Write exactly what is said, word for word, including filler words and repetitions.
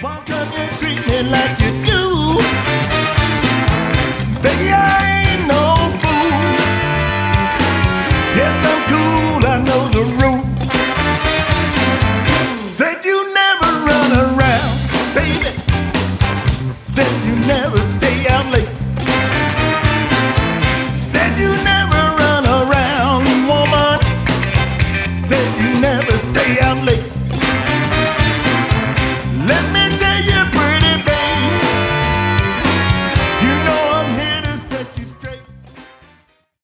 Why come you treat me like you do? Baby, I ain't no fool. Yes, I'm cool, I know the rule. Said you never run around, baby. Said you never stay out late.